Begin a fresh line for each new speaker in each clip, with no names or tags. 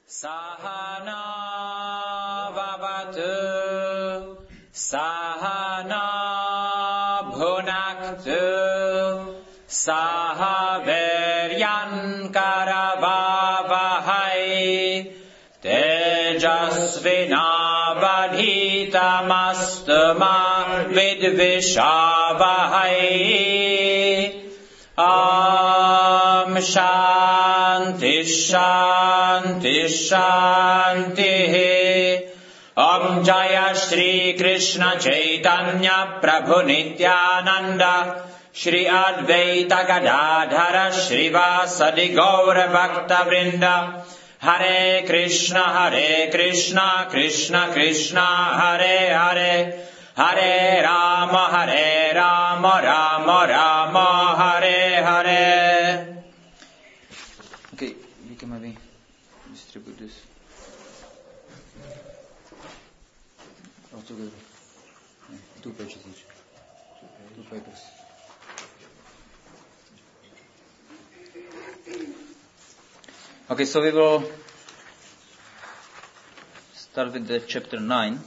Sahana vavatu, sahana bhunaktu, sahaviryan karavavahai, tejasvinavadhitamastu ma vidvishavahai. Om Shanti Shanti Shanti. Om Jaya Shri Krishna Chaitanya Prabhu Nityananda Shri Advaita Gadadhara Shrivasadi Gaura Bhakta Vrinda. Hare Krishna Krishna Krishna Hare Hare, Hare Rama Rama Rama Hare Hare. Okay, we can maybe distribute this. All together. 2 pages each. 2 papers. Okay, so we will start with the chapter 9.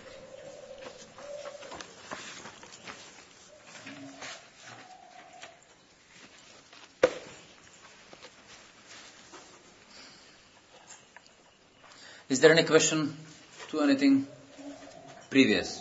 Is there any question to anything previous?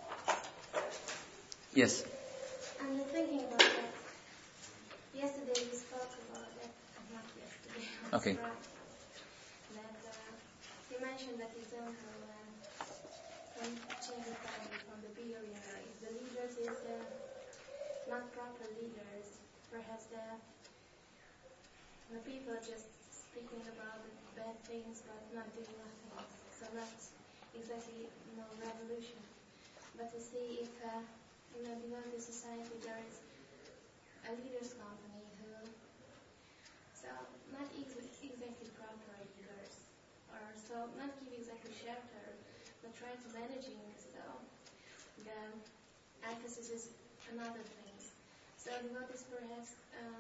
Yes?
I'm thinking about that. Yesterday we spoke about that. Not yesterday.
Okay.
That you mentioned that you don't can change the family from the behavior. If the leaders is not proper leaders, perhaps the people just speaking about the bad things but not doing nothing. So not exactly revolution. But to see if in a devoted society there is a leaders company who not exactly proper leaders, or not give exactly shelter, but try to managing the emphasis is another thing. So devotees perhaps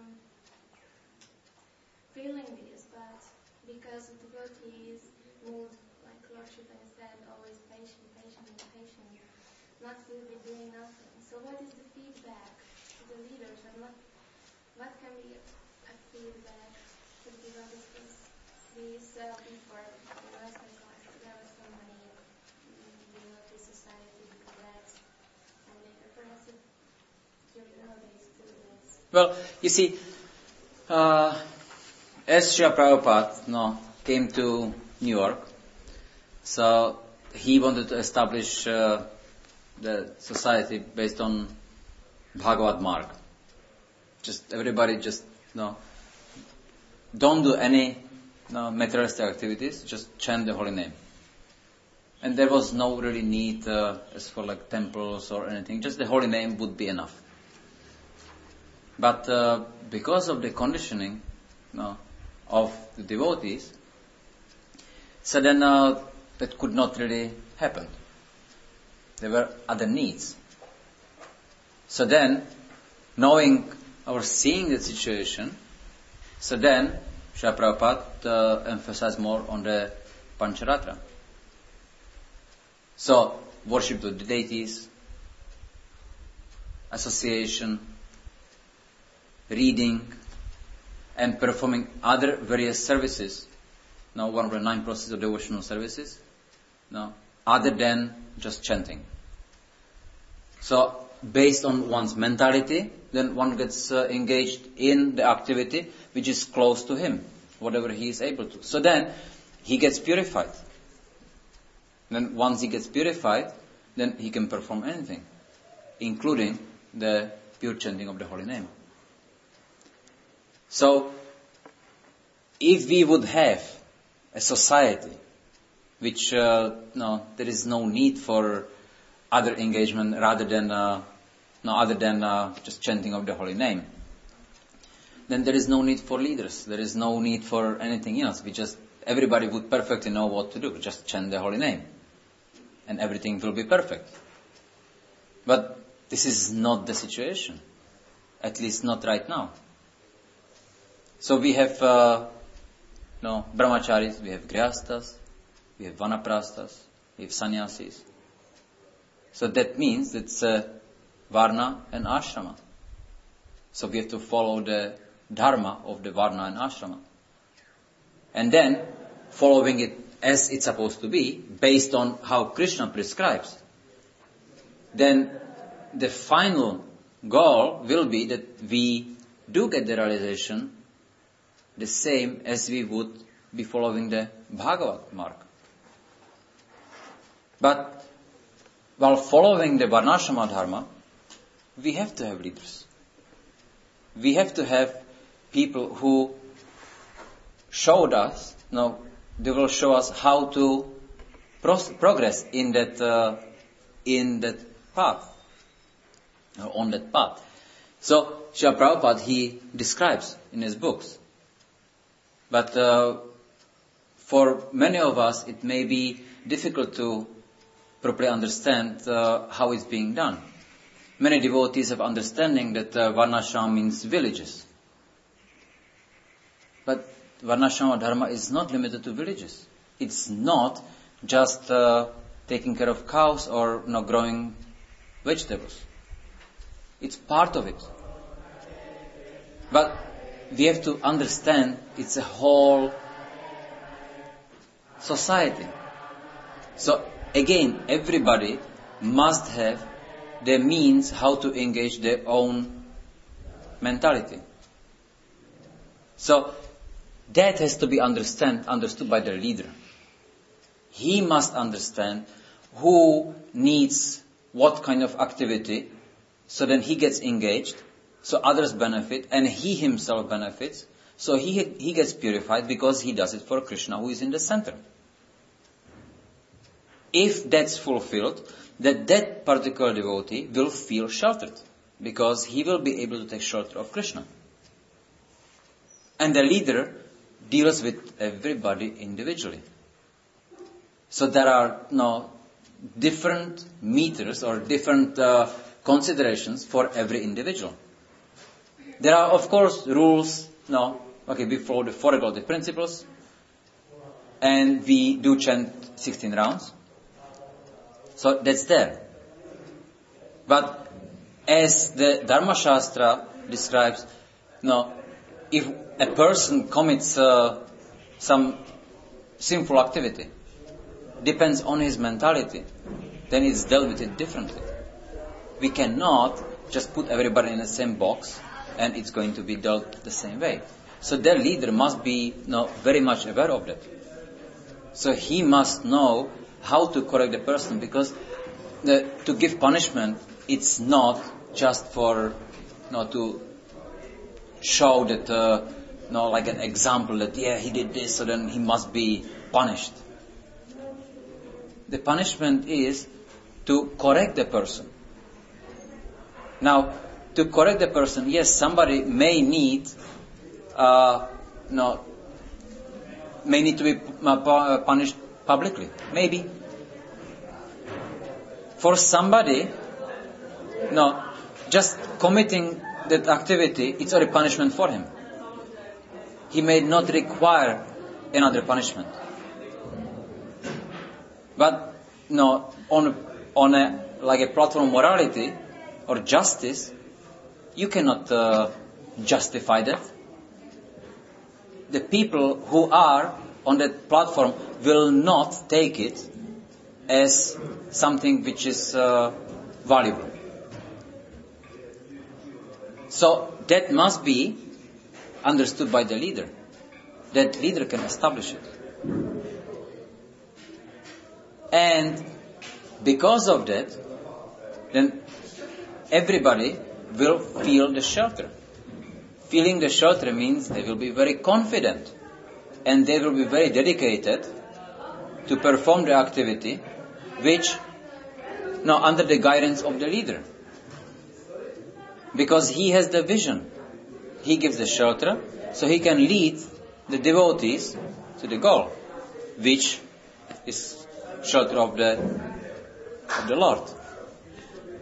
feeling this, but because devotees mood like Lord Shiva said, always patient, not will be doing nothing. So what is the feedback to the leaders, and what can be a feedback to the devotees? Because we saw before the Western class there were so many devotee society that, and later perhaps during nowadays too this.
Well, you see, as Srila Prabhupada came to New York, so he wanted to establish the society based on Bhagavad Marg. Just everybody don't do any materialistic activities, just chant the holy name. And there was no really need as for like temples or anything, just the holy name would be enough. But because of the conditioning of the devotees, so then that could not really happen. There were other needs. So then, knowing or seeing the situation, so then Srila Prabhupada emphasized more on the Pancharatra. So, worship of the deities, association, reading, and performing other various services. Now, one of the 9 processes of devotional services, other than just chanting. So, based on one's mentality, then one gets engaged in the activity which is close to him, whatever he is able to. So then, he gets purified. Then once he gets purified, then he can perform anything, including the pure chanting of the holy name. So, if we would have a society which there is no need for other engagement rather than just chanting of the holy name, then there is no need for leaders. There is no need for anything else. Everybody would perfectly know what to do. Just chant the holy name, and everything will be perfect. But this is not the situation, at least not right now. So we have brahmacharis, we have grihastas, we have vanaprasthas, we have sannyasis. So that means it's varna and ashrama. So we have to follow the dharma of the varna and ashrama. And then, following it as it's supposed to be, based on how Krishna prescribes, then the final goal will be that we do get the realization the same as we would be following the Bhagavat mark. But while following the Varnashrama Dharma, we have to have leaders. We have to have people who showed us, they will show us how to progress in that path, on that path. So, Srila Prabhupada, he describes in his books. But for many of us, it may be difficult to properly understand how it's being done. Many devotees have understanding that Varnashram means villages. But Varnashrama Dharma is not limited to villages. It's not just taking care of cows or growing vegetables. It's part of it. But we have to understand it's a whole society. So again, everybody must have the means how to engage their own mentality. So that has to be understood by the leader. He must understand who needs what kind of activity, so then he gets engaged, so others benefit, and he himself benefits, so he gets purified because he does it for Krishna who is in the center. If that's fulfilled, that particular devotee will feel sheltered, because he will be able to take shelter of Krishna. And the leader deals with everybody individually. So there are different meters or different considerations for every individual. There are, of course, rules. We follow the four agaltic principles, and we do chant 16 rounds. So that's there. But as the Dharma Shastra describes, if a person commits some sinful activity, depends on his mentality, then it's dealt with it differently. We cannot just put everybody in the same box and it's going to be dealt the same way. So their leader must be very much aware of that. So he must know how to correct the person, because to give punishment, it's not just for to show that like an example that he did this, so then he must be punished. The punishment is to correct the person. Now, to correct the person, yes, somebody may need to be punished publicly, maybe. For somebody, just committing that activity, it's already punishment for him. He may not require another punishment. But on a platform of morality or justice, you cannot justify that. The people who are on that platform will not take it as something which is valuable. So that must be understood by the leader. That leader can establish it. And because of that, then everybody will feel the shelter. Feeling the shelter means they will be very confident and they will be very dedicated to perform the activity which under the guidance of the leader. Because he has the vision. He gives the shelter, so he can lead the devotees to the goal, which is shelter of the Lord.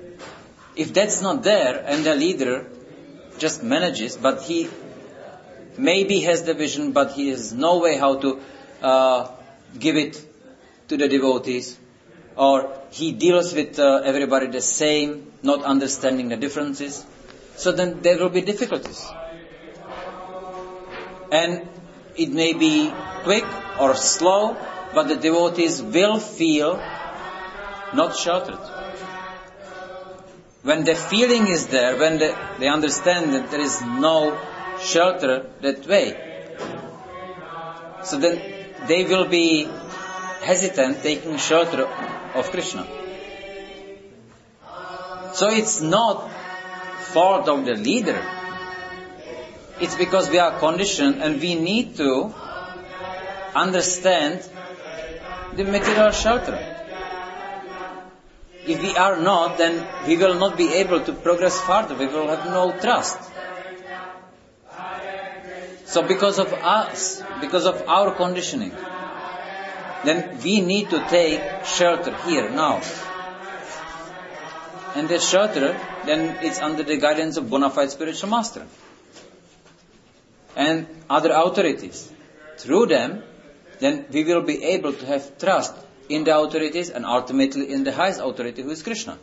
If that's not there and the leader just manages, but he maybe has the vision, but he has no way how to give it to the devotees, or he deals with everybody the same, not understanding the differences. So then there will be difficulties. And it may be quick or slow, but the devotees will feel not sheltered. When the feeling is there, when they understand that there is no shelter that way, so then they will be hesitant taking shelter of Krishna. So it's not fault of the leader. It's because we are conditioned and we need to understand the material shelter. If we are not, then we will not be able to progress further. We will have no trust. So because of us, because of our conditioning, then we need to take shelter here, now. And that shelter, then it's under the guidance of bona fide spiritual master and other authorities. Through them, then we will be able to have trust in the authorities and ultimately in the highest authority, who is Krishna.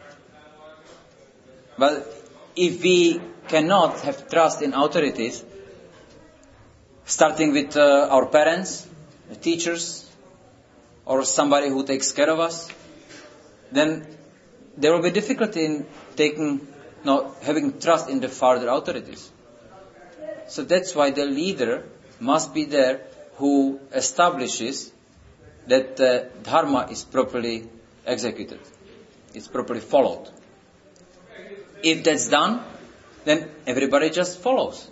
But if we cannot have trust in authorities, starting with our parents, the teachers, or somebody who takes care of us, then there will be difficulty in having trust in the further authorities. So that's why the leader must be there who establishes that dharma is properly executed, it's properly followed. If that's done, then everybody just follows.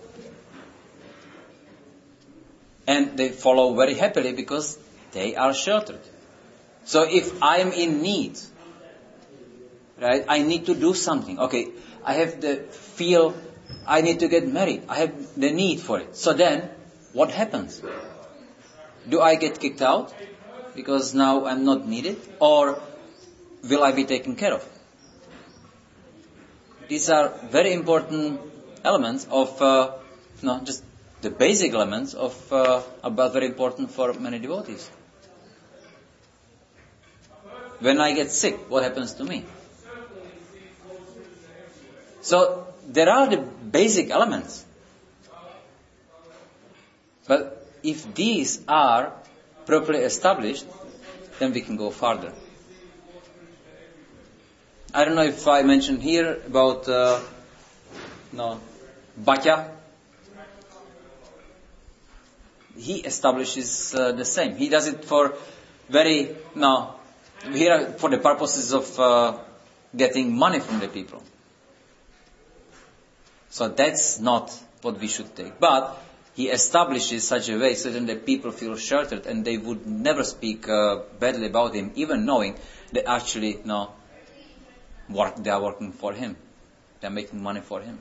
And they follow very happily because they are sheltered. So if I am in need, right, I need to do something. Okay, I have the feel I need to get married. I have the need for it. So then, what happens? Do I get kicked out because now I'm not needed? Or will I be taken care of? These are very important elements of, just the basic elements of, but very important for many devotees. When I get sick, what happens to me? So, there are the basic elements. But if these are properly established, then we can go further. I don't know if I mentioned here about Bhatya. He establishes the same. He does it for here for the purposes of getting money from the people. So that's not what we should take. But he establishes such a way so that the people feel sheltered and they would never speak badly about him, even knowing that actually they are working for him. They are making money for him.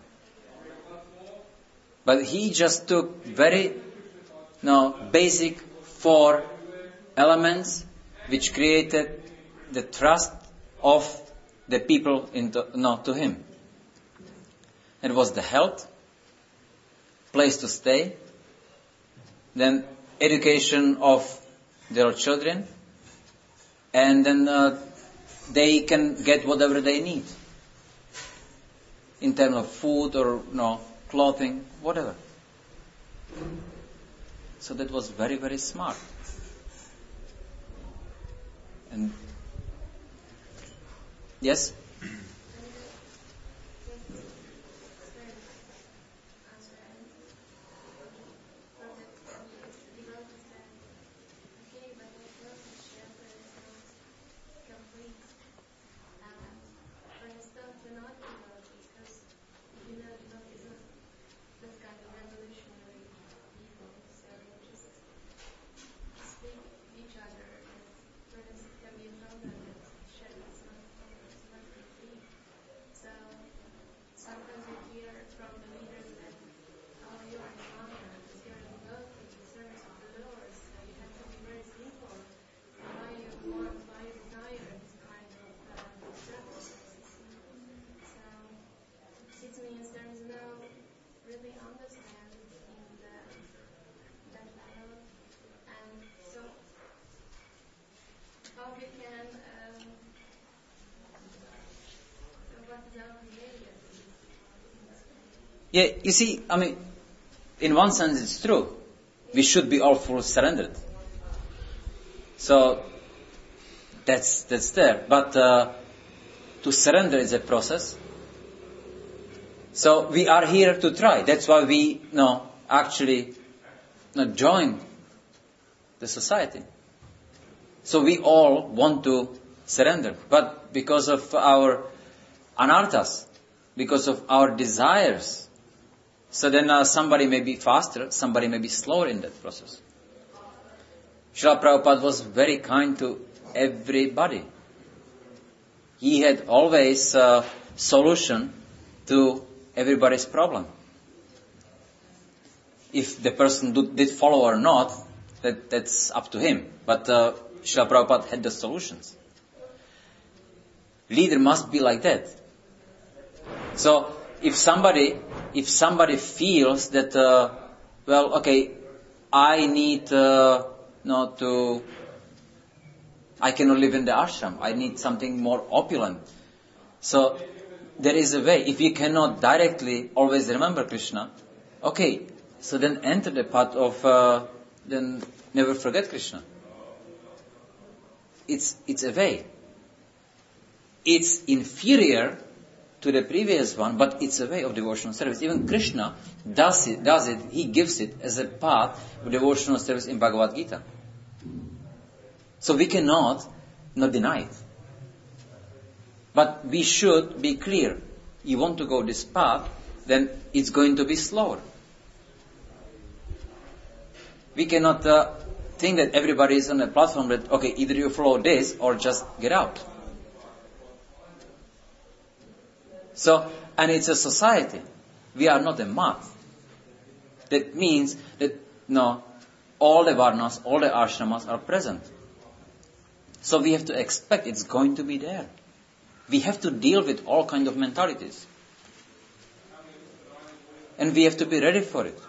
But he just took very basic 4 elements which created the trust of the people to him. It was the health, place to stay, then education of their children, and then they can get whatever they need in terms of food or clothing, whatever. So that was very, very smart. And yes? Yeah, you see, I mean, in one sense it's true. We should be all full surrendered. So, that's there. But to surrender is a process. So we are here to try. That's why we actually join the society. So we all want to surrender. But because of our anarthas, because of our desires, so then somebody may be faster, somebody may be slower in that process. Srila Prabhupada was very kind to everybody. He had always a solution to everybody's problem. If the person did follow or not, that's up to him. But Srila Prabhupada had the solutions. Leader must be like that. So if somebody feels that, I need I cannot live in the ashram. I need something more opulent. So there is a way. If you cannot directly always remember Krishna, so then enter the path of then never forget Krishna. It's a way. It's inferior to the previous one, but it's a way of devotional service. Even Krishna does it. He gives it as a path of devotional service in Bhagavad Gita. So we cannot deny it. But we should be clear. You want to go this path, then it's going to be slower. We cannot think that everybody is on a platform that, either you follow this or just get out. So, and it's a society. We are not a math. That means that, all the varnas, all the ashramas are present. So we have to expect it's going to be there. We have to deal with all kinds of mentalities. And we have to be ready for it.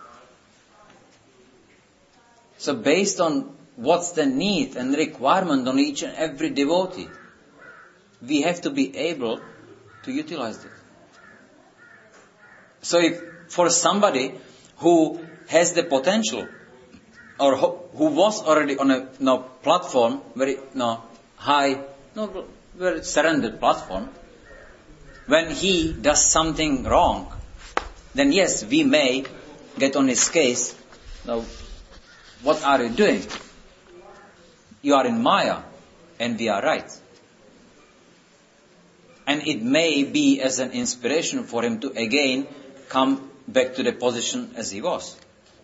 So based on what's the need and requirement on each and every devotee, we have to be able to utilize it. So if for somebody who has the potential or who was already on a platform, very high, very surrendered platform, when he does something wrong, then yes, we may get on his case. Now, what are you doing? You are in Maya, and we are right. And it may be as an inspiration for him to again come back to the position as he was.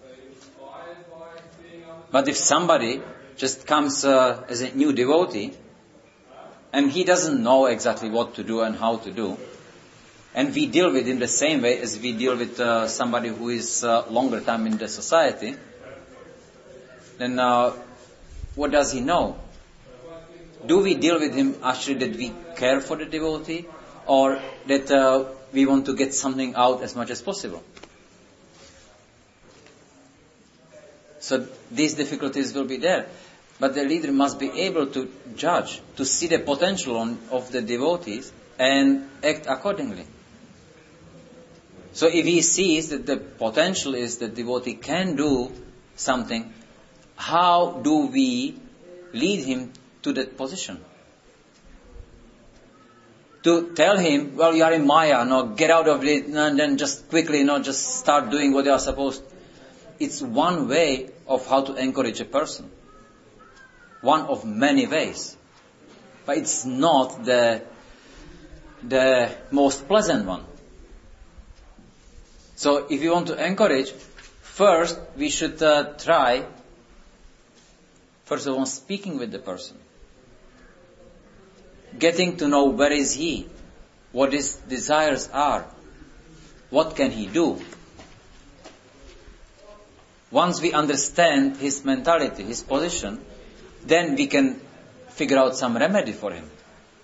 But if somebody just comes as a new devotee, and he doesn't know exactly what to do and how to do, and we deal with him the same way as we deal with somebody who is longer time in the society, then what does he know? Do we deal with him actually that we care for the devotee, or that we want to get something out as much as possible? So these difficulties will be there. But the leader must be able to judge, to see the potential of the devotees and act accordingly. So if he sees that the potential is that the devotee can do something, how do we lead him to that position? To tell him, well, you are in Maya, get out of it, and then just quickly, just start doing what you are supposed to. It's one way of how to encourage a person. One of many ways. But it's not the most pleasant one. So if you want to encourage, first we should try, first of all, speaking with the person. Getting to know where is he, what his desires are, what can he do. Once we understand his mentality, his position, then we can figure out some remedy for him.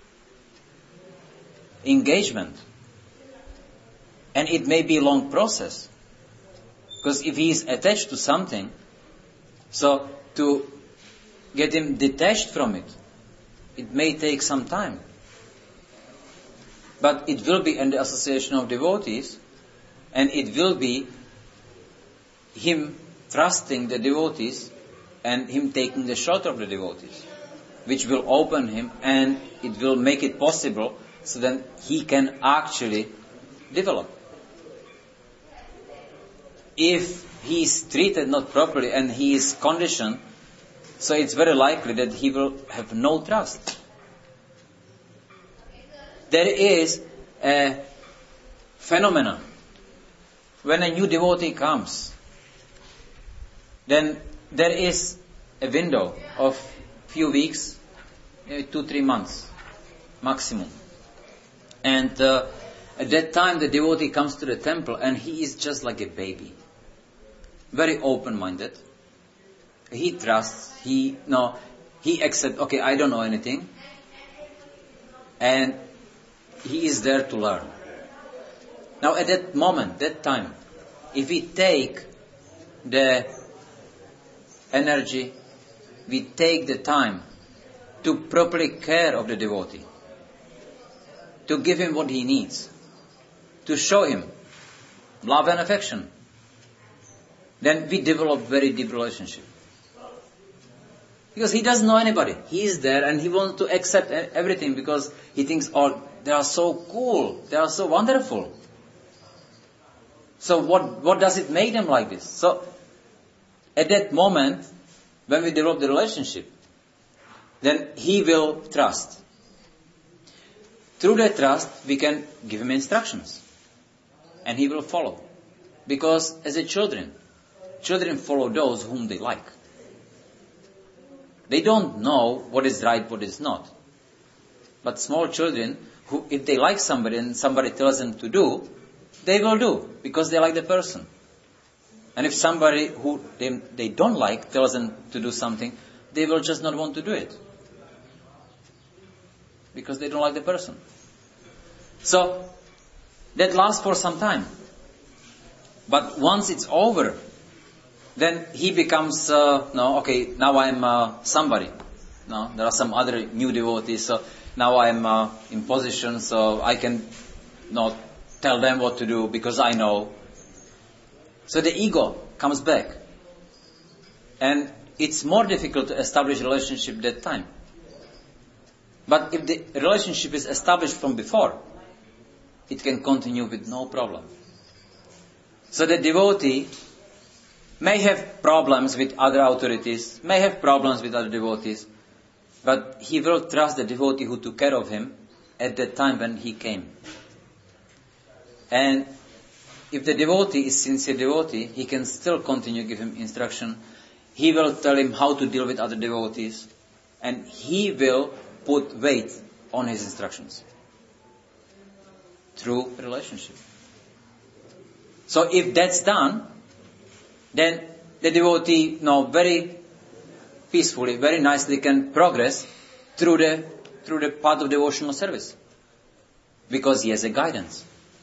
Engagement. And it may be a long process. Because if he is attached to something, so to get him detached from it, it may take some time. but it will be in the association of devotees, and it will be him trusting the devotees and him taking the shelter of the devotees, which will open him and it will make it possible so that he can actually develop. If he is treated not properly and he is conditioned, so it's very likely that he will have no trust. There is a phenomenon. When a new devotee comes, then there is a window of few weeks, maybe 2-3 months maximum. And at that time the devotee comes to the temple and he is just like a baby. Very open-minded. He trusts, he accepts, okay, I don't know anything. And he is there to learn. Now at that moment, that time, if we take the energy, we take the time to properly care of the devotee, to give him what he needs, to show him love and affection, then we develop very deep relationship. Because he doesn't know anybody. He is there and he wants to accept everything because he thinks, oh, they are so cool, they are so wonderful. So what does it make them like this? So at that moment, when we develop the relationship, then he will trust. Through that trust, we can give him instructions. And he will follow. Because as a children follow those whom they like. They don't know what is right, what is not. But small children, who, if they like somebody and somebody tells them to do, they will do, because they like the person. And if somebody who they don't like tells them to do something, they will just not want to do it. Because they don't like the person. So, that lasts for some time. But once it's over, then he becomes, okay, now I'm somebody. No, there are some other new devotees, so now I'm in position, so I can not tell them what to do because I know. So the ego comes back. And it's more difficult to establish a relationship at that time. But if the relationship is established from before, it can continue with no problem. So the devotee may have problems with other authorities, may have problems with other devotees, but he will trust the devotee who took care of him at that time when he came. And if the devotee is sincere devotee, he can still continue to give him instruction. He will tell him how to deal with other devotees, and he will put weight on his instructions through relationship. So if that's done, then the devotee very peacefully, very nicely can progress through the path of devotional service. Because he has a guidance.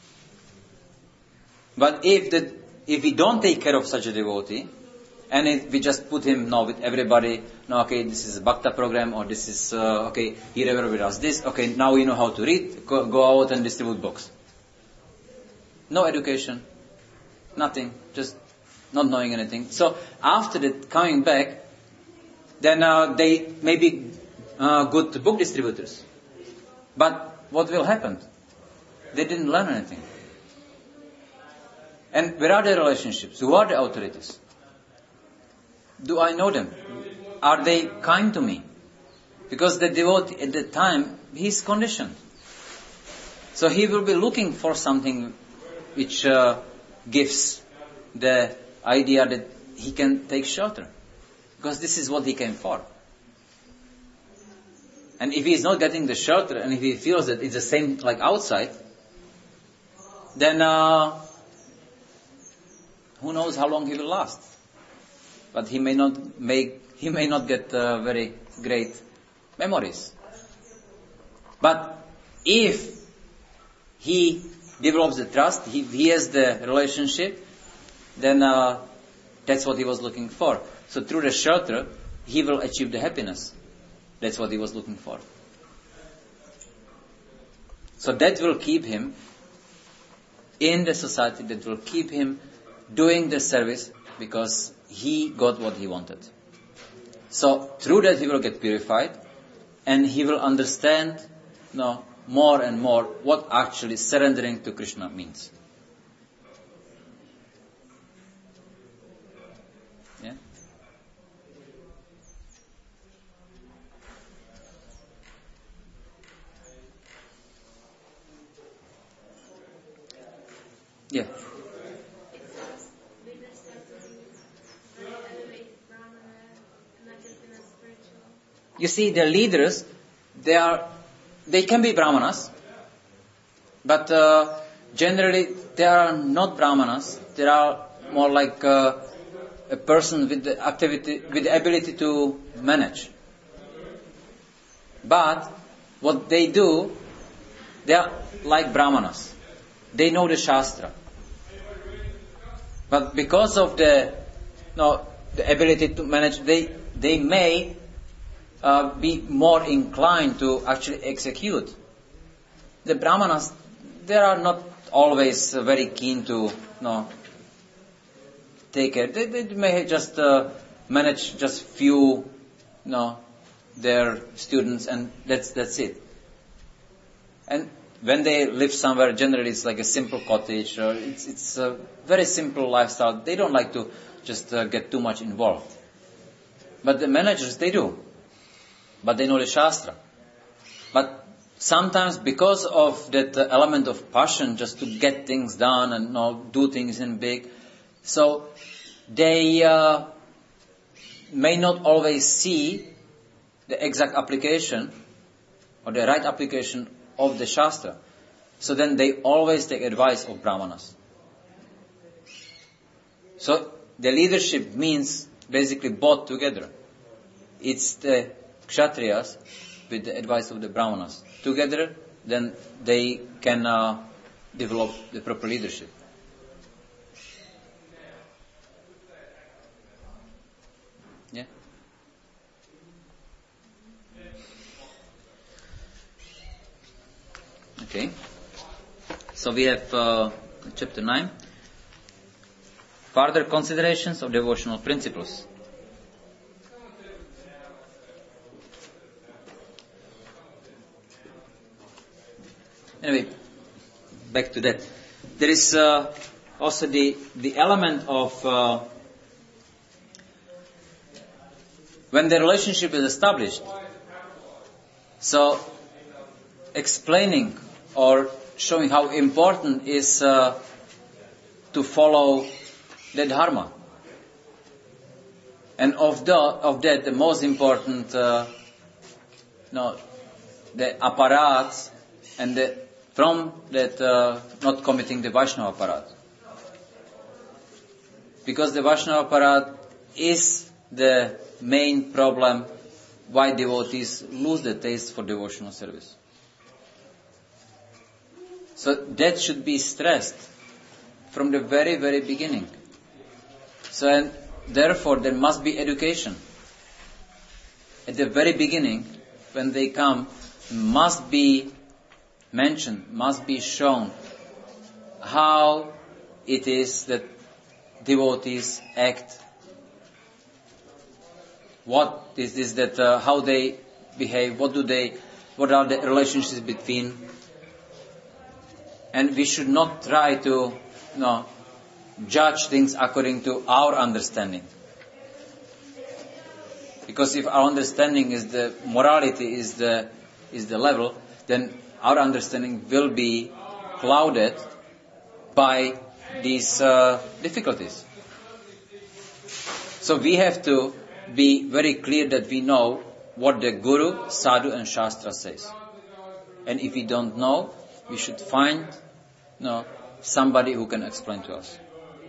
But if we don't take care of such a devotee, and if we just put him with everybody, okay, this is a bhakta program, or this is, okay, here everybody does this, okay, now you know how to read, go out and distribute books. No education, nothing, just not knowing anything. So after that, coming back, then they may be good book distributors. But what will happen? They didn't learn anything. And where are the relationships? Who are the authorities? Do I know them? Are they kind to me? Because the devotee at the time, he is conditioned. So he will be looking for something which gives the idea that he can take shelter. Because this is what he came for. And if he is not getting the shelter, and if he feels that it's the same like outside, then who knows how long he will last. But he may not get very great memories. But if he develops the trust, he has the relationship, then that's what he was looking for. So through the shelter, he will achieve the happiness. That's what he was looking for. So that will keep him in the society, that will keep him doing the service because he got what he wanted. So through that he will get purified and he will understand more and more what actually surrendering to Krishna means. Yeah? Yeah.
It says leaders have to be very elevated brahmana, not just in a spiritual.
You see, the leaders, they can be brahmanas, but generally they are not brahmanas. They are more like a person with the ability to manage. But what they do, they are like brahmanas. They know the Shastra. But because of the ability to manage, they may be more inclined to actually execute. The brahmanas, they are not always very keen to take care. They may just manage just few their students, and that's it. And when they live somewhere, generally it's like a simple cottage, or it's a very simple lifestyle. They don't like to just get too much involved. But the managers, they do. But they know the Shastra. But sometimes because of that element of passion, just to get things done and do things in big, so they may not always see the exact application or the right application of the Shastra. So then they always take advice of Brahmanas. So the leadership means basically both together. It's the Kshatriyas with the advice of the Brahmanas. Together, then they can develop the proper leadership. Yeah? Okay. So we have chapter 9. Further considerations of devotional principles. Anyway, back to that. There is also the element of when the relationship is established. So, explaining or showing how important is to follow the dharma. And of that, the most important, the apparat, and from that, not committing the Vaishnava apparat. Because the Vaishnava apparat is the main problem why devotees lose the taste for devotional service. So that should be stressed from the very, very beginning. So, and therefore there must be education. At the very beginning, when they come, must be mentioned, must be shown how it is that devotees act. What is this that how they behave? What are the relationships between? And we should not try to judge things according to our understanding. Because if our understanding is the morality is the level, then our understanding will be clouded by these difficulties. So we have to be very clear that we know what the Guru, Sadhu and Shastra says. And if we don't know, we should find somebody who can explain to us.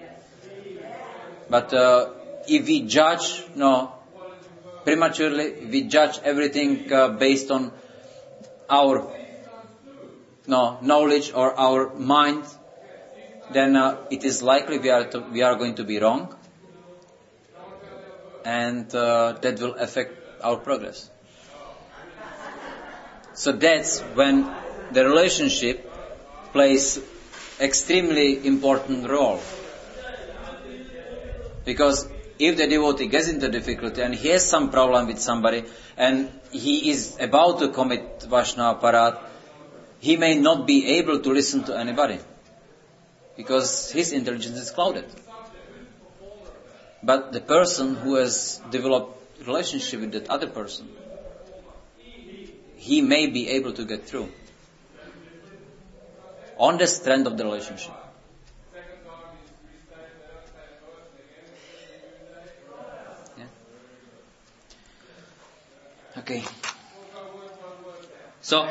But if we judge prematurely, if we judge everything based on our knowledge or our mind, then it is likely we are going to be wrong, and that will affect our progress. So that's when the relationship plays extremely important role. Because if the devotee gets into difficulty and he has some problem with somebody and he is about to commit Vaishnava Aparadh, he may not be able to listen to anybody because his intelligence is clouded. But the person who has developed relationship with that other person, he may be able to get through on the strength of the relationship. Yeah. Okay. So,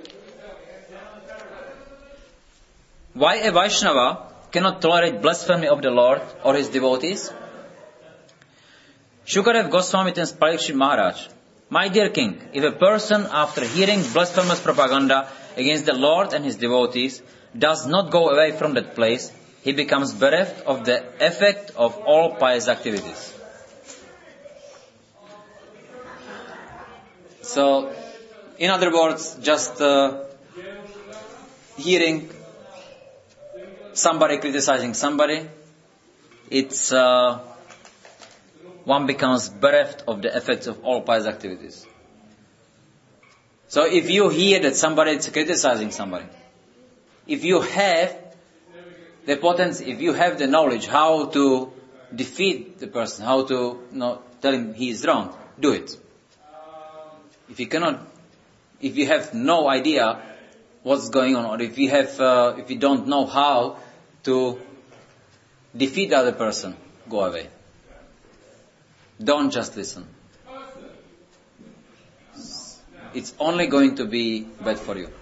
why a Vaishnava cannot tolerate blasphemy of the Lord or his devotees? Shukadev Goswami tells Parikshit Maharaj, "My dear king, if a person after hearing blasphemous propaganda against the Lord and his devotees does not go away from that place, he becomes bereft of the effect of all pious activities." So, in other words, just hearing somebody criticizing somebody, it's one becomes bereft of the effects of all pious activities. So if you hear that somebody is criticizing somebody, if you have the potency, if you have the knowledge how to defeat the person, how to tell him he is wrong, do it. If you cannot, if you have no idea what's going on, or if you don't know how to defeat the other person, go away. Don't just listen. It's only going to be bad for you.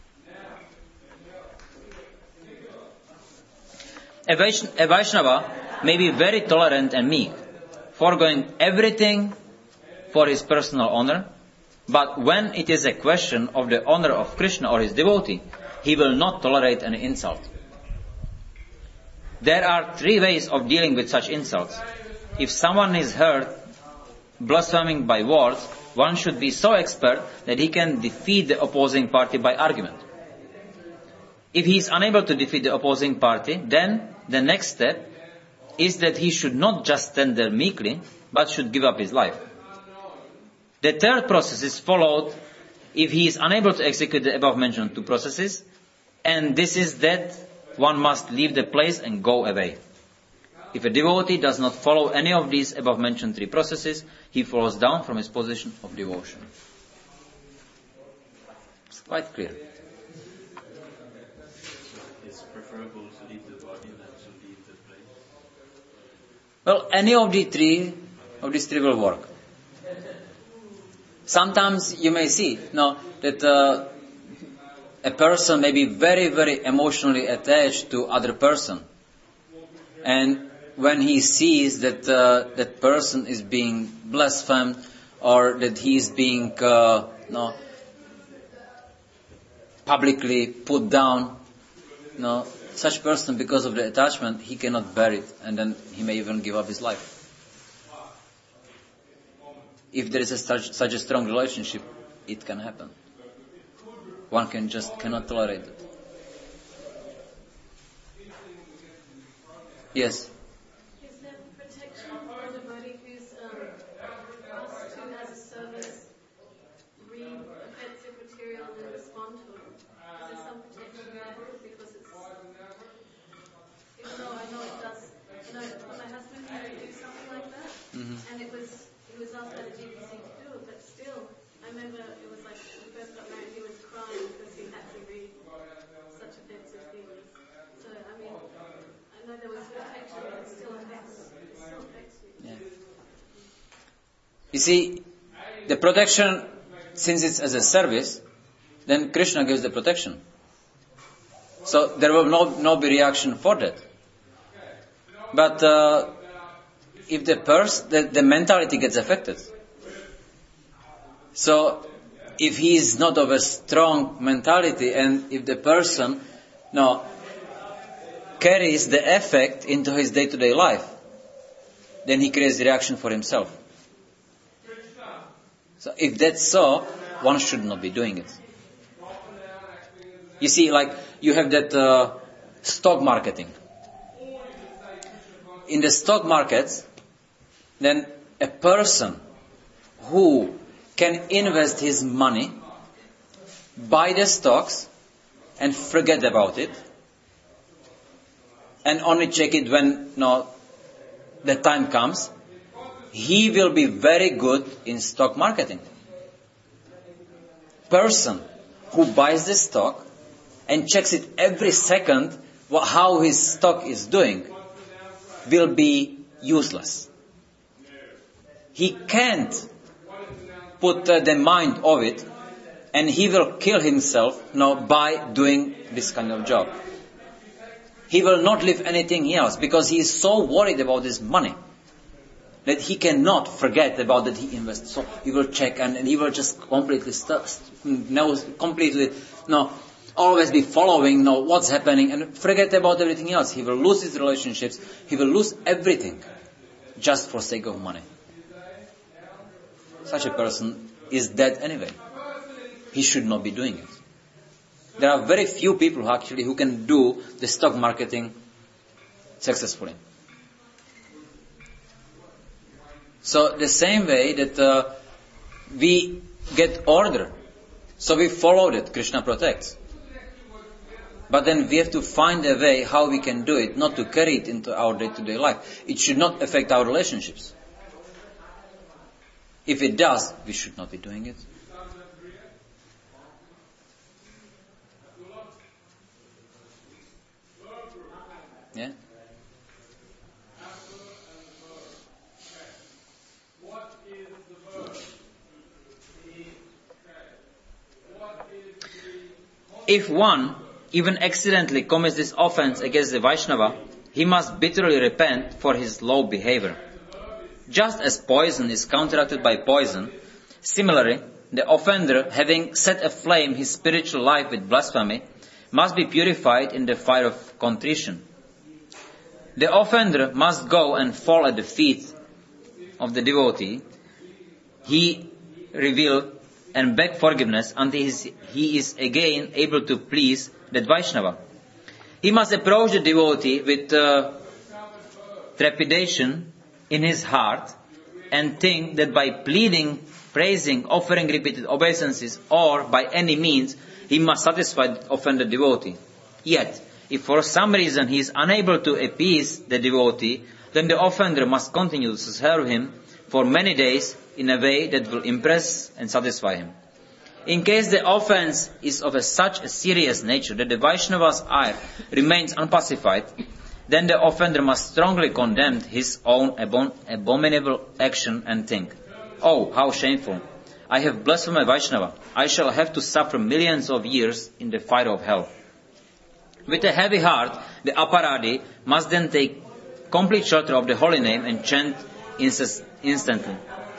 A Vaishnava may be very tolerant and meek, foregoing everything for his personal honor, but when it is a question of the honor of Krishna or his devotee, he will not tolerate any insult. There are 3 ways of dealing with such insults. If someone is heard blaspheming by words, one should be so expert that he can defeat the opposing party by argument. If he is unable to defeat the opposing party, then the next step is that he should not just stand there meekly, but should give up his life. The third process is followed if he is unable to execute the above mentioned 2 processes, and this is that one must leave the place and go away. If a devotee does not follow any of these above mentioned 3 processes, he falls down from his position of devotion. It's quite clear.
It's preferable to leave the body than to leave the place.
Well, any of these three will work. Sometimes you may see that a person may be very, very emotionally attached to other person, and when he sees that that person is being blasphemed or that he is being publicly put down, such person, because of the attachment, he cannot bear it, and then he may even give up his life. If there is such a strong relationship, it can happen. One cannot tolerate it. Yes.
Is there protection for a devotee who's asked to, as a service, read offensive material and then respond to it? Is there some protection there? Because it's, even though I know it does, my husband had to do something like that, and he was asked by the GPC to do it, but still, I remember it was like when he first got married, he was crying because he had to read such offensive things. So, I mean, I know there was protection, but it still affects you.
Yeah. You see, the protection, since it's as a service, then Krishna gives the protection. So there will no be reaction for that. But if the mentality gets affected. So if he is not of a strong mentality, and if the person carries the effect into his day-to-day life, then he creates reaction for himself. So if that's so, one should not be doing it. You see, like, you have that stock marketing. In the stock markets, then a person who can invest his money, buy the stocks, and forget about it, and only check it when the time comes, he will be very good in stock marketing. Person who buys the stock and checks it every second how his stock is doing will be useless. He can't put the mind of it, and he will kill himself by doing this kind of job. He will not leave anything else because he is so worried about his money that he cannot forget about that he invests. So he will check and he will just always be following what's happening and forget about everything else. He will lose his relationships. He will lose everything just for sake of money. Such a person is dead anyway. He should not be doing it. There are very few people who can do the stock marketing successfully. So the same way that we get order, so we follow that Krishna protects. But then we have to find a way how we can do it, not to carry it into our day-to-day life. It should not affect our relationships. If it does, we should not be doing it. Yeah? If one even accidentally commits this offense against the Vaishnava, he must bitterly repent for his low behavior. Just as poison is counteracted by poison, similarly, the offender, having set aflame his spiritual life with blasphemy, must be purified in the fire of contrition. The offender must go and fall at the feet of the devotee he revealed and beg forgiveness until he is again able to please that Vaishnava. He must approach the devotee with trepidation in his heart and think that by pleading, praising, offering repeated obeisances, or by any means, he must satisfy the offended devotee. Yet, if for some reason he is unable to appease the devotee, then the offender must continue to serve him for many days in a way that will impress and satisfy him. In case the offense is of such a serious nature that the Vaishnava's ire remains unpacified, then the offender must strongly condemn his own abominable action and think, "Oh, how shameful! I have blasphemed Vaishnava. I shall have to suffer millions of years in the fire of hell." With a heavy heart, the aparadi must then take complete shelter of the holy name and chant instantly,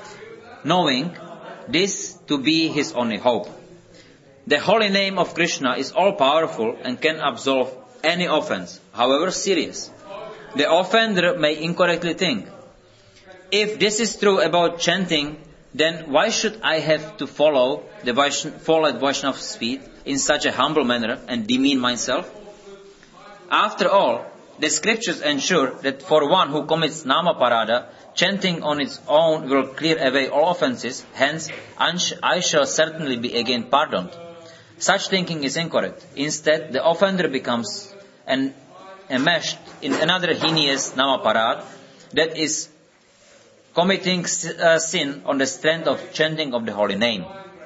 knowing this to be his only hope. The holy name of Krishna is all-powerful and can absolve any offense, however serious. The offender may incorrectly think, "If this is true about chanting, then why should I have to fall at Vaishnava's feet in such a humble manner and demean myself?" After all, the scriptures ensure that for one who commits namaparada, chanting on its own will clear away all offenses, hence I shall certainly be again pardoned. Such thinking is incorrect. Instead, the offender becomes enmeshed in another heinous namaparad, that is committing sin on the strength of chanting of the holy name.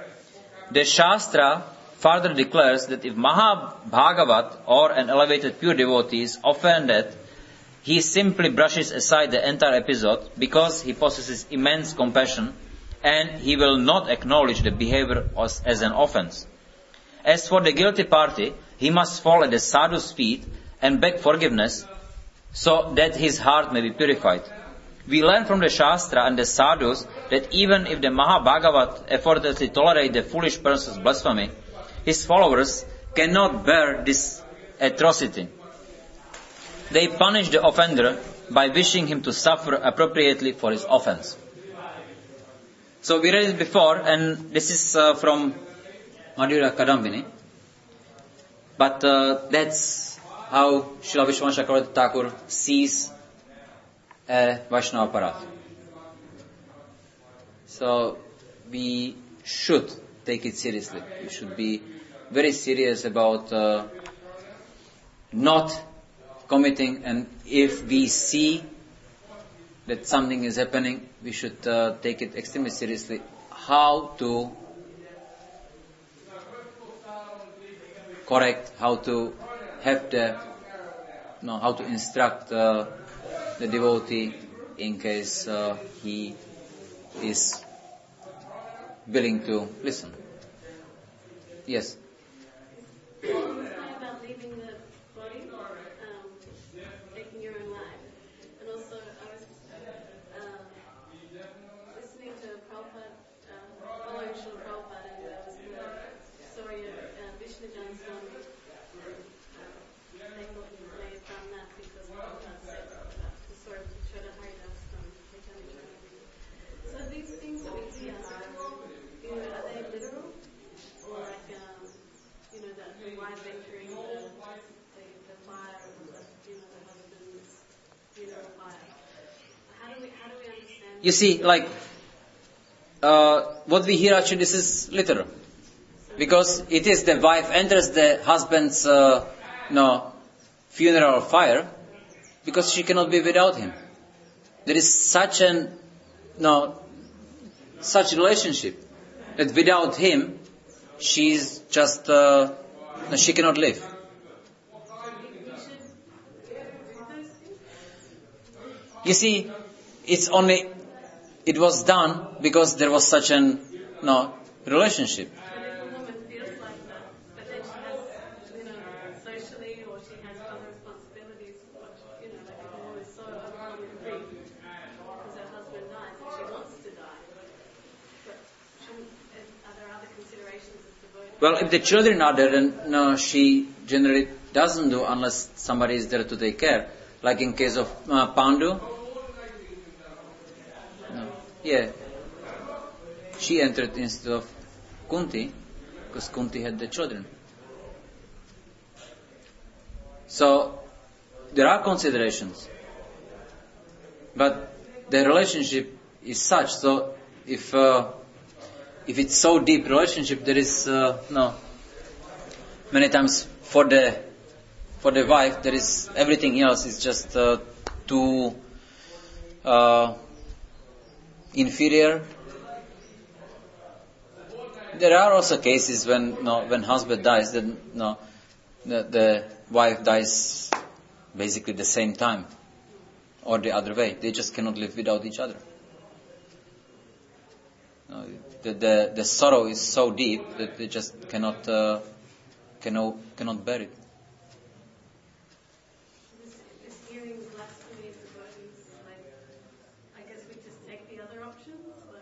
The Shastra further declares that if Mahabhagavat or an elevated pure devotee is offended, he simply brushes aside the entire episode because he possesses immense compassion and he will not acknowledge the behavior as an offense. As for the guilty party, he must fall at the sadhu's feet and beg forgiveness so that his heart may be purified. We learn from the Shastra and the sadhus that even if the Mahabhagavat effortlessly tolerate the foolish person's blasphemy, his followers cannot bear this atrocity. They punish the offender by wishing him to suffer appropriately for his offense. So we read it before, and this is from Madhura Kadambini. But that's how Srila Vishwanath Chakravarti Thakur sees a Vaishnava parat. So we should take it seriously. We should be very serious about not committing, and if we see that something is happening, we should take it extremely seriously. How to correct, how to have how to instruct the devotee in case he is willing to listen. Yes.
What was that about leaving the body, taking your own life? And also, I was listening to Prabhupada, following Srila Prabhupada, and there was the story of Vishnujan Swami. They thought he may have done that because Prabhupada said to sort of show the Haridas from Chaitanya Charitamrita. So these things that we hear, are they literal? Or like, the wife entering the fire, the husband's, fire. How do we understand?
You see, what we hear actually, this is literal. Because it is the wife enters the husband's, funeral or fire, because she cannot be without him. There is such relationship that without him, she's just, she cannot live. You see, it was done because there was such an, relationship.
But if a woman feels like that, but then she has, socially, or she has other responsibilities, like a woman is so overcome with grief because her husband dies and she wants to die. But are there other considerations as devotee?
Well, if the children are there, then she generally doesn't do unless somebody is there to take care. Like in case of Pandu. Yeah. She entered instead of Kunti, because Kunti had the children. So, there are considerations. But the relationship is such, so if it's so deep relationship, there is, many times for the wife, there is, everything else is just too inferior. There are also cases when husband dies, then the wife dies basically the same time, or the other way. They just cannot live without each other. The sorrow is so deep that they just cannot bear it.
This hearing blasphemy of devotees, I guess we just take the other options.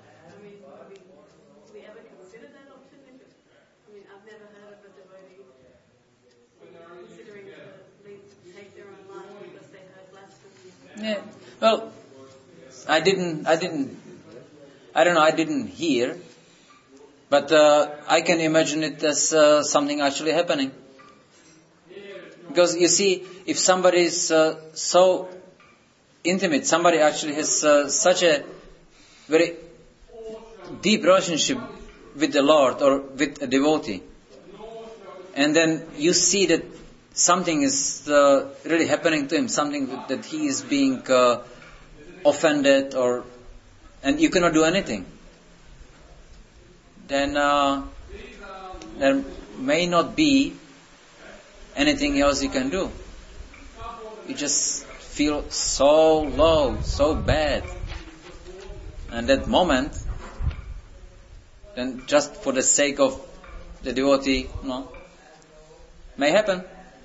Do we ever consider that option? I've never heard of a devotee considering to take their own life because they heard blasphemy.
Yeah. Well, I didn't hear, but I can imagine it as something actually happening. Because you see, if somebody is so intimate, somebody actually has such a very deep relationship with the Lord or with a devotee, and then you see that something is really happening to him, something that he is being offended, and you cannot do anything, then there may not be anything else you can do. You just feel so low, so bad. And that moment, then just for the sake of the devotee, may happen.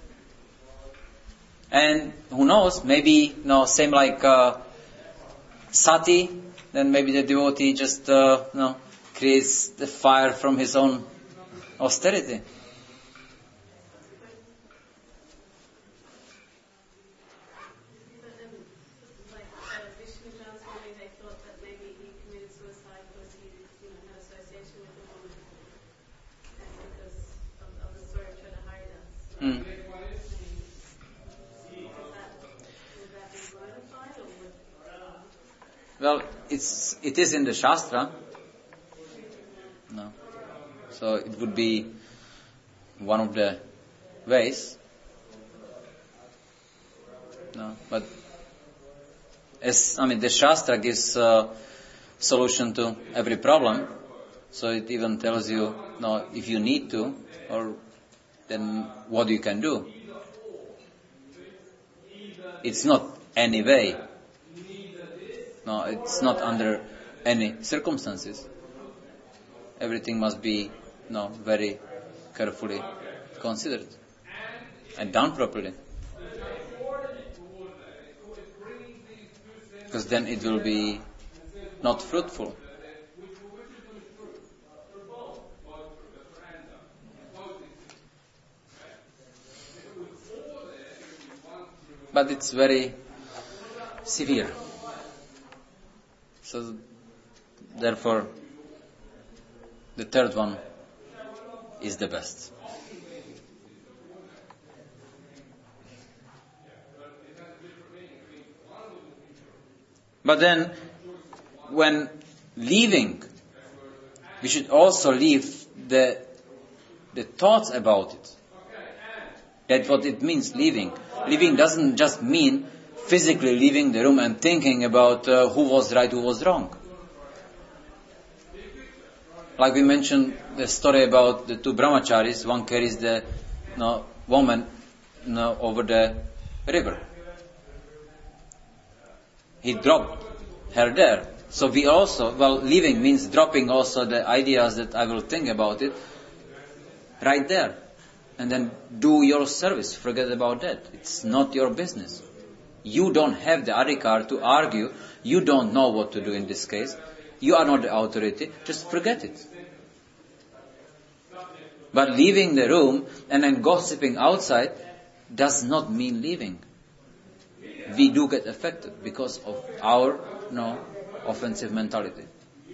And who knows, maybe, same like Sati, then maybe the devotee just, creates the fire from his own austerity.
Vishnujan Swami, they thought that maybe he committed suicide because he had association with the woman and because of the story of Chota Haridas.
it is in the Shastra. No. So it would be one of the ways. No, but the Shastra gives solution to every problem. So it even tells you, no, if you need to, or then what you can do. It's not any way. No, it's not under any circumstances. Everything must be, very carefully considered and done properly. Because then it will be not fruitful. But it's very severe. So, therefore, the third one is the best. But then, when leaving, we should also leave the thoughts about it. That's what it means, leaving. Leaving doesn't just mean physically leaving the room and thinking about who was right, who was wrong. Like we mentioned the story about the two brahmacharis, one carries the woman over the river. He dropped her there. So we also, leaving means dropping also the ideas that I will think about it right there. And then do your service. Forget about that. It's not your business. You don't have the adhikar to argue. You don't know what to do in this case. You are not the authority. Just forget it. But leaving the room and then gossiping outside does not mean leaving. We do get affected because of our offensive mentality.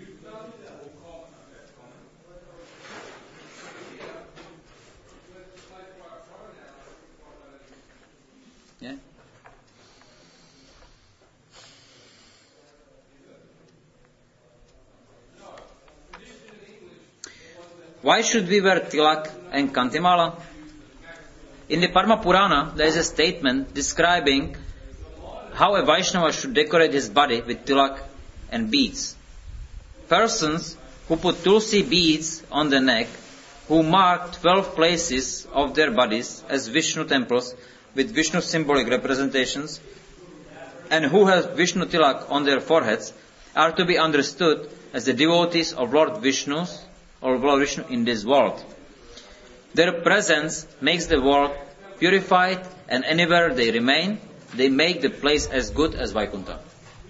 Yeah. Why should we wear tilak and kantimala? In the Padma Purana, there is a statement describing how a Vaishnava should decorate his body with tilak and beads. Persons who put tulsi beads on the neck, who mark 12 places of their bodies as Vishnu temples with Vishnu symbolic representations, and who have Vishnu tilak on their foreheads, are to be understood as the devotees of Lord Vishnu in this world. Their presence makes the world purified, and anywhere they remain, they make the place as good as Vaikuntha.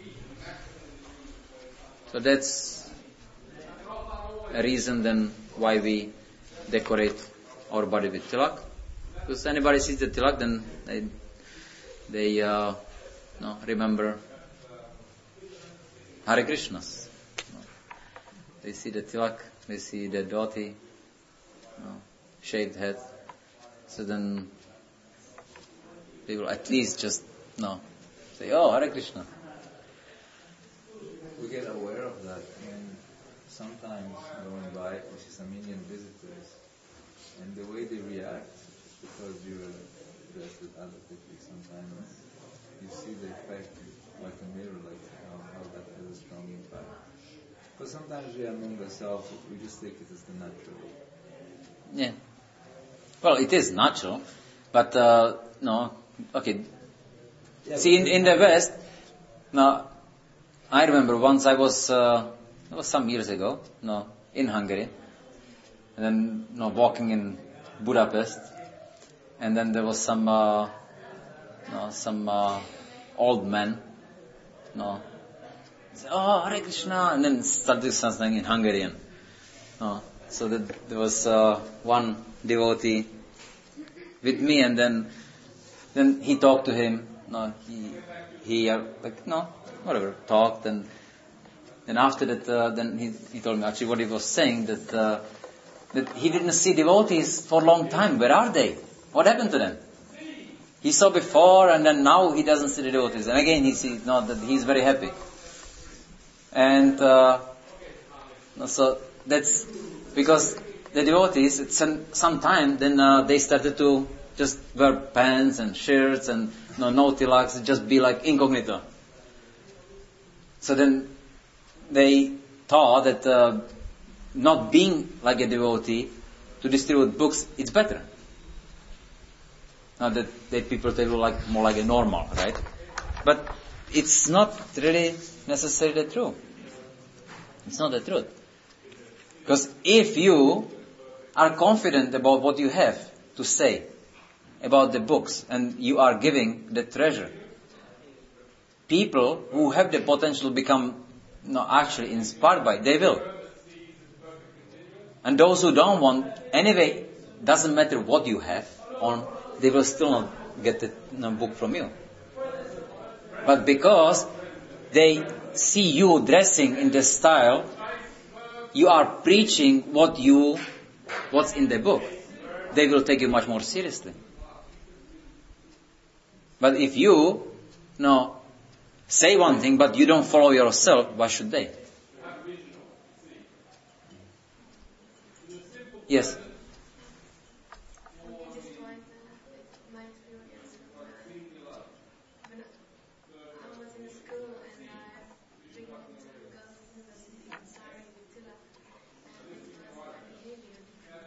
So that's a reason then why we decorate our body with tilak. Because anybody sees the tilak, then they remember Hare Krishnas. They see the tilak, they see the dhoti, shaved head. So then they will at least just say, "Oh, Hare Krishna."
We get aware of that. Sometimes going by, we see some Indian visitors, and the way they react, because you're dressed with authentically, sometimes you see the effect like a mirror, like how that has a strong impact. But sometimes we among ourselves, we just take it as the natural.
Yeah. Well, it is natural, but okay. Yeah, see, in the West, I remember once it was some years ago, in Hungary, and then walking in Budapest, and then there was some old man, say, "Oh, Hare Krishna," and then started something in Hungarian. So that there was one devotee with me, and then he talked to him. He talked, and then after that, then he told me actually what he was saying, that he didn't see devotees for a long time. Where are they? What happened to them? He saw before, and then now he doesn't see the devotees. And again he sees that he's very happy. And so that's because the devotees, at some time, then they started to just wear pants and shirts and no tilaks, just be like incognito. So then they thought that not being like a devotee to distribute books, it's better. Now that people they look like more like a normal, right? But it's not really necessarily true. It's not the truth. Because if you are confident about what you have to say about the books and you are giving the treasure, people who have the potential to become actually inspired by it, they will. And those who don't want, anyway, doesn't matter what you have on, they will still not get the book from you. But because they see you dressing in the style, you are preaching what's in the book, they will take you much more seriously. But if you say one thing but you don't follow yourself, why should they? Yes.
Just like my experience when I was in school and I began to go to university in Sari with Tila, and it was my behavior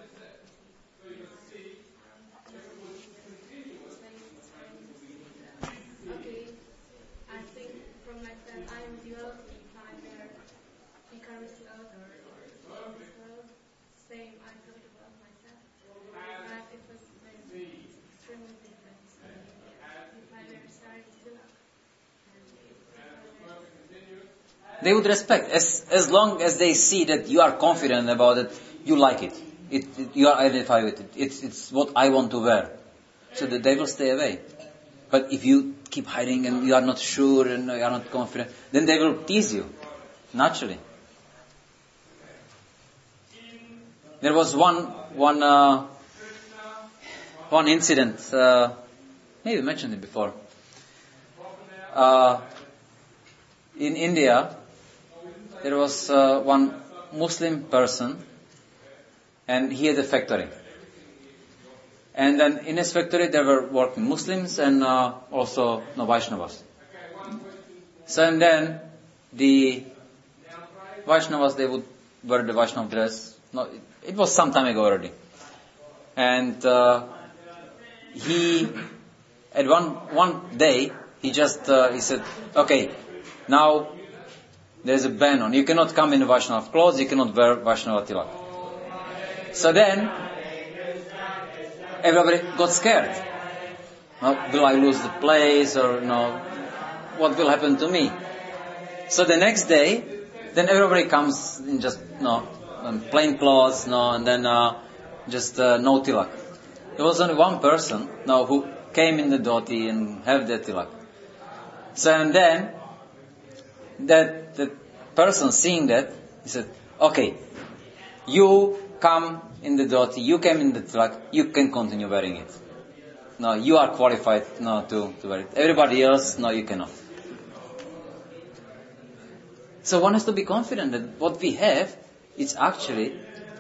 okay, I think from like that I am devotee, if I wear Hikari slogan or same I thought about myself. But it was very extremely different if I wear sari tilak and if I wear
They would respect as long as they see that you are confident about it, you like it. You are identified with it. It's what I want to wear. So that they will stay away. But if you keep hiding and you are not sure and you are not confident, then they will tease you naturally. There was one incident. Maybe I mentioned it before. In India, there was one Muslim person, and he had a factory. And then in his factory there were working Muslims and also Vaishnavas. So and then the Vaishnavas, they would wear the Vaishnav dress. It was some time ago already. And he, at one day, he said, okay, now there's a ban on. You cannot come in Vaishnav clothes, you cannot wear Vaishnava tilak. So then, everybody got scared. Will I lose the place or what will happen to me? So the next day, then everybody comes in just plain clothes, and then just no tilak. There was only one person who came in the dhoti and have the tilak. So and then that the person seeing that, he said, okay, you come in the dhoti, you came in the tilak, you can continue wearing it. No, you are qualified to wear it. Everybody else, no, you cannot. So one has to be confident that what we have is actually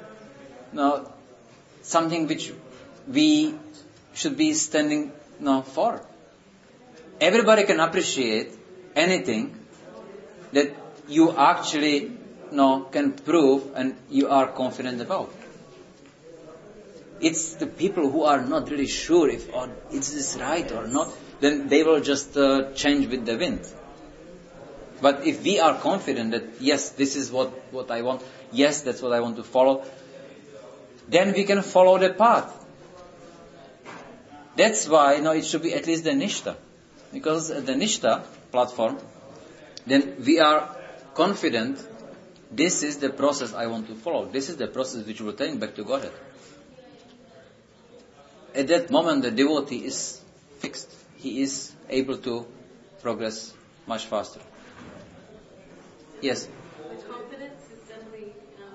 something which we should be standing for. Everybody can appreciate anything that you actually can prove and you are confident about. It's the people who are not really sure if is this right or not, then they will just change with the wind. But if we are confident that yes, this is what I want, yes, that's what I want to follow, then we can follow the path. That's why it should be at least the Nishta. Because the Nishta platform, then we are confident this is the process I want to follow. This is the process which will take me back to Godhead. At that moment, the devotee is fixed. He is able to progress much faster. Yes?
The confidence is definitely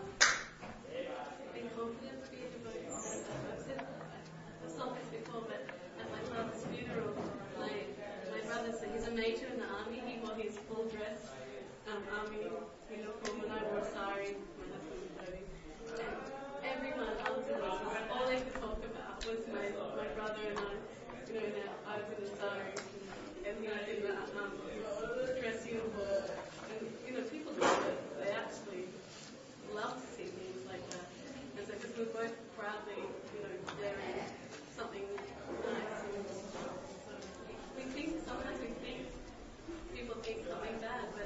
being confident to be a devotee. I've told this before, but at my father's funeral, my brother said he's a major in the army. He wore his full dress army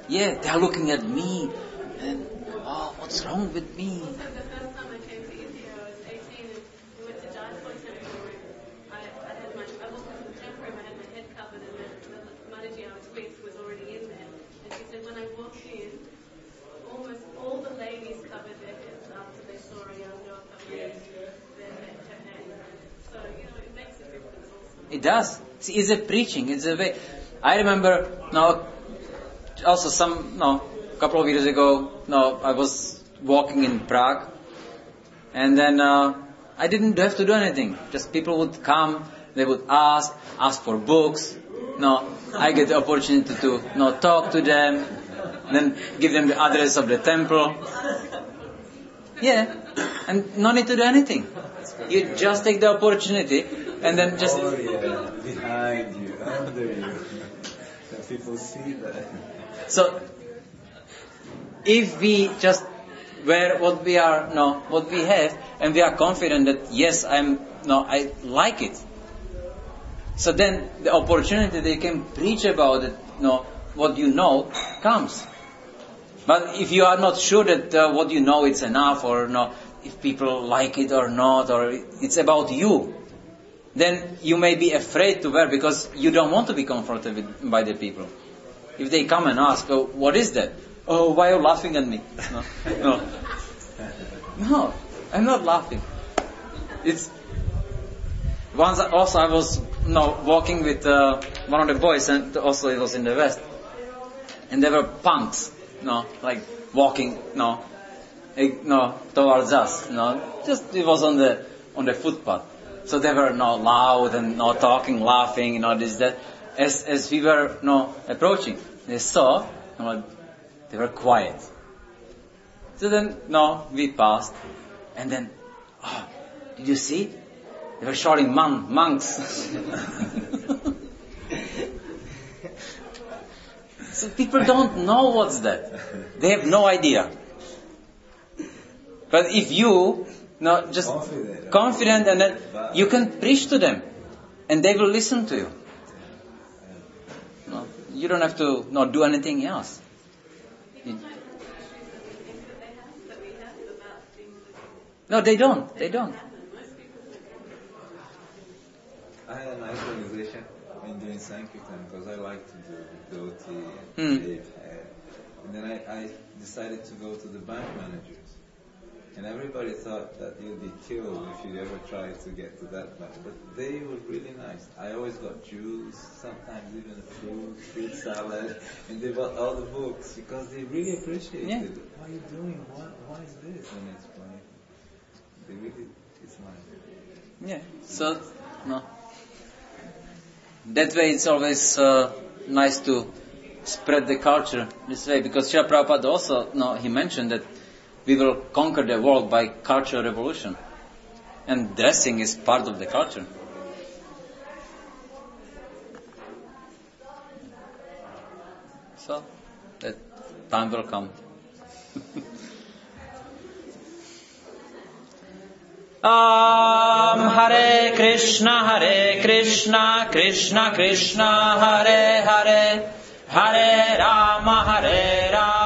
Yeah, they are looking at me. And, what's wrong with me?
Also, the first time I came to India, I was 18 and we went to Jaipur temple. I walked into the temple room, I had my head covered, and the Mataji I was with was already in there. And she said, when I walked in, almost all the ladies covered their heads after they saw a young girl covering her head. So, it makes a difference also.
It does. See, it's a preaching. It's a way. I remember also couple of years ago, I was walking in Prague, and then I didn't have to do anything. Just people would come, they would ask for books. I get the opportunity to talk to them, then give them the address of the temple. Yeah, and no need to do anything. You just take the opportunity, and then just...
behind you, under you. That people see that.
So, if we just wear what we are, what we have, and we are confident that yes, I like it. So then the opportunity they can preach about it, what you know, comes. But if you are not sure that what you know is enough, or if people like it or not, or it's about you, then you may be afraid to wear because you don't want to be confronted by the people. If they come and ask, what is that? Oh, why are you laughing at me? No, I'm not laughing. It's once also I was walking with one of the boys, and also it was in the West, and there were punks, like walking, towards us, just it was on the footpath. So they were loud and talking, laughing, this that. As we were approaching, they saw, they were quiet. So then we passed, and then did you see? They were shouting monks. So people don't know what's that. They have no idea. But if you just confident, and then you can preach to them, and they will listen to you. You don't have to do anything else. No, they don't. They don't.
I had a nice realization when doing Sankirtan because I like to do dhoti and shave hair. And then I decided to go to the bank managers. And everybody thought that you'd be killed if you ever tried to get to that bank. But they were really nice. I always got juice, sometimes even fruit salad. And they bought all the books because they really appreciated it. What are you doing? Why is this? And it's funny. They really, it's nice.
Yeah, so, that way it's always nice to spread the culture this way, because Srila Prabhupada also, he mentioned that we will conquer the world by cultural revolution. And dressing is part of the culture. So, that time will come. Hare Krishna, Krishna Krishna, Hare Hare, Hare Rama, Rama